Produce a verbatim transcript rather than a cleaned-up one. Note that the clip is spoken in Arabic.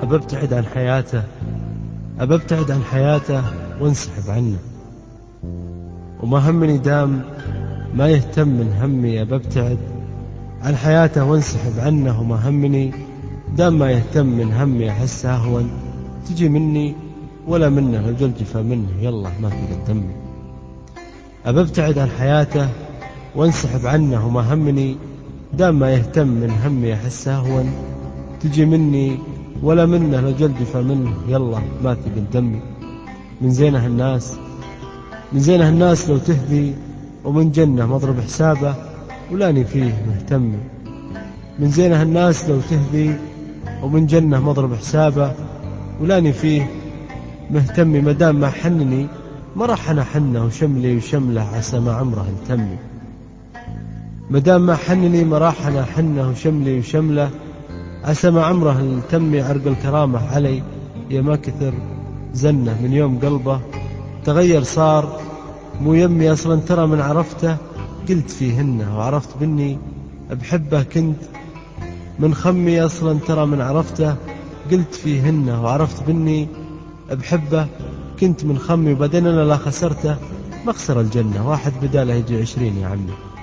أبى ابتعد عن حياته، أبى ابتعد عن حياته وانسحب عنه، وما همني دام ما يهتم من همي. أبى ابتعد عن حياته وانسحب عنه، وما همني دام ما يهتم من همي. أحس أهون تجي مني ولا منه، لو جل جفا منه يلا ما تقدمني. أبى ابتعد عن حياته وانسحب عنه، وما همني دام ما يهتم من همي. أحس أهون تجي مني ولا منه، لو جل جفا منه يلا ما تقل دمي. من زينه الناس من زينه الناس لو تهدي، ومن جنة مضرب حسابه ولاني فيه مهتمي. من زينه الناس لو تهدي، ومن جنة مضرب حسابه ولاني فيه مهتمي. مدام ما حنني ما راح أنا حنه، وشملي وشمله عسى ما عمره التمي. مدام ما حنني ما راح أنا حنه، وشملي وشمله عسى ما عمره التمي. عرق الكرامة علي يا ما كثر زنه، من يوم قلبه تغير صار مو يمي. أصلا ترى من عرفته قلت فيهنه، وعرفت بني بحبه كنت من خمي. أصلا ترى من عرفته قلت فيهنه، وعرفت بني بحبه كنت من خمي. وبعدين أنا لا خسرته ما خسر الجنة، واحد بداله يجي عشرين يا عمي.